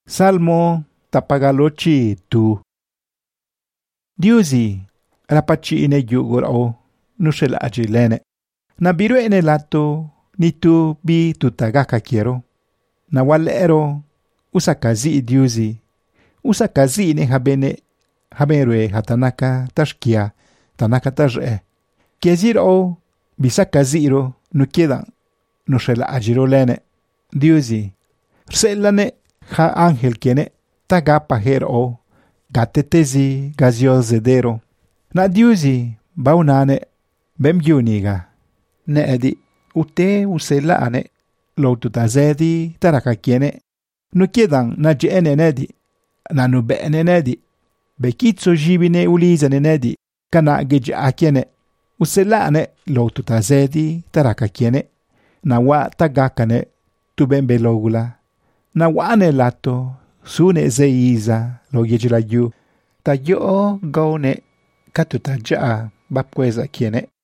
Salmo tapagalochi tu. Diusi rapachi ine yugur o nushel ajilene. Na biru ene lato ni tu bi tutagaka quiero. Na walero usakazi diusi. Usakazi ne haberwe hatanaka tashkia tanaka tajre. Kezir o bisakaziro nukedan nushel ajirolene. Diusi rselane ha ángel kene tagapa her o gatetezi gaziozedero. Na diusi baunane bemjuniga. Ne edi ute usela ane lo tutazedi taraka kiene. Nukedan na jene nedi. Na nubene nedi. Bekitso jibine ulizane nedi. Kana geji akiene. Usela ane lo tutazedi taraka kiene. Na wa tagakane tubembe logula. Na wane lato sune zeiza lo yejilayu. Ta yo gone katuta jaa bapkweza kiene.